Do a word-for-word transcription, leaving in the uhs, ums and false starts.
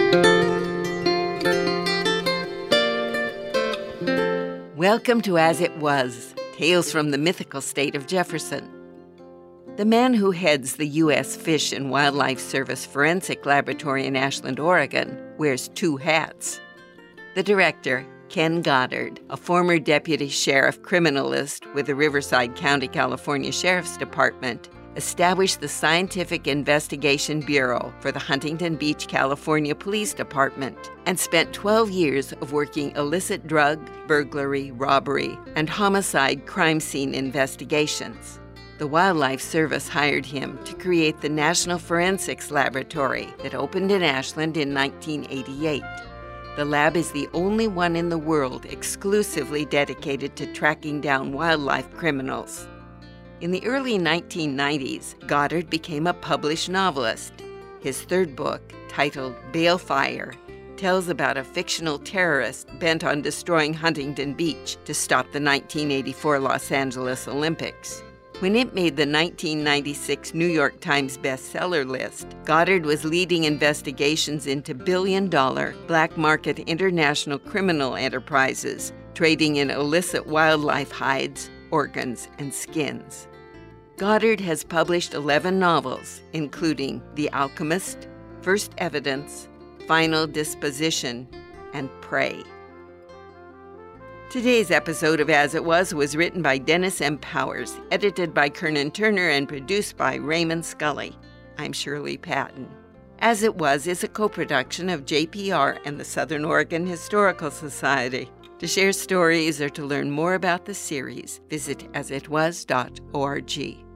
Welcome to As It Was, Tales from the Mythical State of Jefferson. The man who heads the U S Fish and Wildlife Service Forensic Laboratory in Ashland, Oregon, wears two hats. The director, Ken Goddard, a former deputy sheriff criminalist with the Riverside County, California Sheriff's Department, established the Scientific Investigation Bureau for the Huntington Beach, California Police Department and spent twelve years of working illicit drug, burglary, robbery, and homicide crime scene investigations. The Wildlife Service hired him to create the National Forensics Laboratory that opened in Ashland in nineteen eighty-eight. The lab is the only one in the world exclusively dedicated to tracking down wildlife criminals. In the early nineteen nineties, Goddard became a published novelist. His third book, titled Balefire, tells about a fictional terrorist bent on destroying Huntington Beach to stop the nineteen eighty-four Los Angeles Olympics. When it made the nineteen ninety-six New York Times bestseller list, Goddard was leading investigations into billion-dollar black market international criminal enterprises trading in illicit wildlife hides, organs, and skins. Goddard has published eleven novels, including The Alchemist, First Evidence, Final Disposition, and Prey. Today's episode of As It Was was written by Dennis M. Powers, edited by Kernan Turner, and produced by Raymond Scully. I'm Shirley Patton. As It Was is a co-production of J P R and the Southern Oregon Historical Society. To share stories or to learn more about the series, visit as it was dot org.